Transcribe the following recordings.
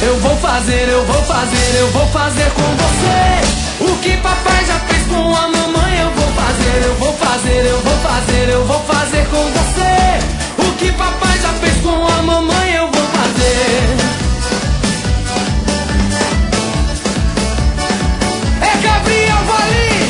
Eu vou fazer, eu vou fazer, eu vou fazer com você o que papai já fez com a mamãe. Eu vou fazer, eu vou fazer, eu vou fazer, eu vou fazer com você o que papai já fez com a mamãe. Eu vou fazer. É Gabriel Valim.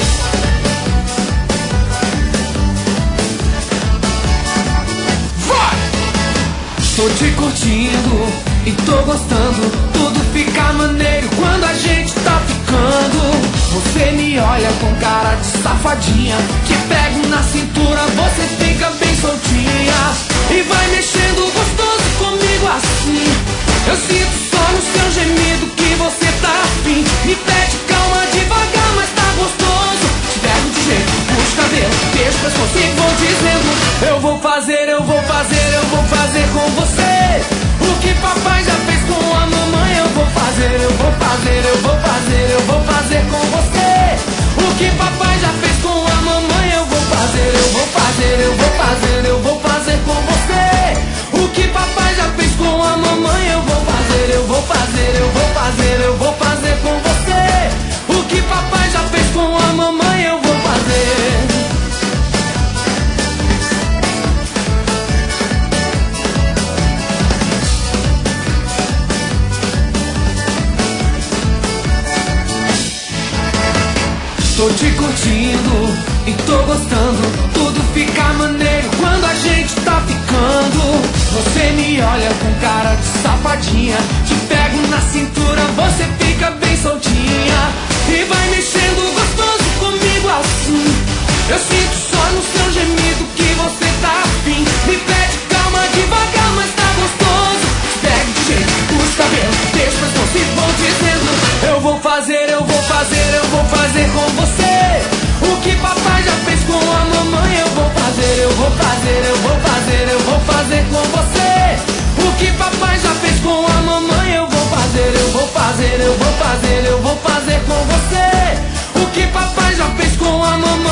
Vai! Tô te curtindo e tô gostando, tudo fica maneiro quando a gente tá ficando. Você me olha com cara de safadinha, te pego na cintura, você fica bem soltinha e vai mexendo gostoso comigo assim. Eu sinto só no seu gemido que você tá afim. Me pede calma devagar, mas tá gostoso. Te pego de jeito, puxo o cabelo, beijo o pescoço e vou dizendo: eu vou fazer, eu vou fazer, eu vou fazer com você o que papai já fez com a mamãe. Eu vou fazer, eu vou fazer, eu vou fazer, eu vou fazer com você o que papai já fez com a mamãe. Eu vou fazer, eu vou fazer, eu vou fazer, eu vou fazer com você o que papai já fez com a mamãe. Eu vou fazer, eu vou fazer, eu vou fazer, eu vou fazer com você o que papai já fez com a mamãe. Eu vou fazer. Tô te curtindo e tô gostando, tudo fica maneiro quando a gente tá ficando. Você me olha com cara de safadinha, te pego na cintura, você fica bem soltinha e vai mexendo gostoso comigo assim. Eu sinto só no seu gemido que você tá afim. Me pede calma devagar, mas tá gostoso. Te pego de jeito, puxo o cabelo, deixa o pescoço e vou dizendo: eu vou fazer, eu vou fazer, eu vou fazer com você o que papai já fez com a mamãe. Eu vou fazer, eu vou fazer, eu vou fazer, eu vou fazer com você o que papai já fez com a mamãe. Eu vou fazer, eu vou fazer, eu vou fazer, eu vou fazer com você o que papai já fez com a mamãe.